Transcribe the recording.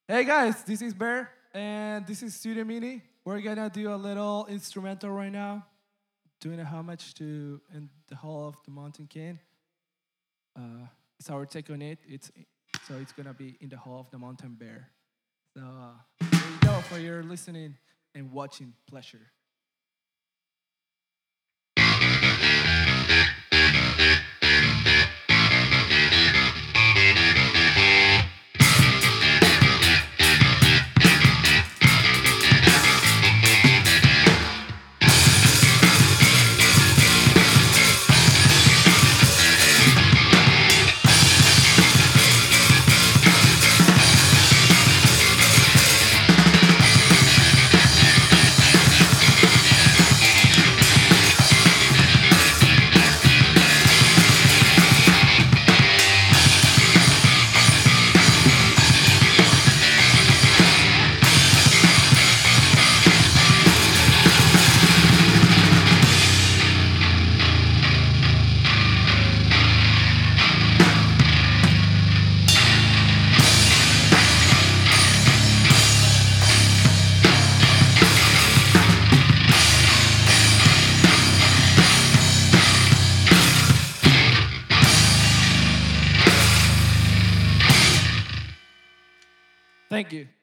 Hey guys, this is Bear, and this is Studio Mini. We're gonna do a little instrumental right now, doing a homage to "In the Hall of the Mountain King." It's our take on it. It's gonna be "In the Hall of the Mountain Bear." So here you go for your listening and watching pleasure. Thank you.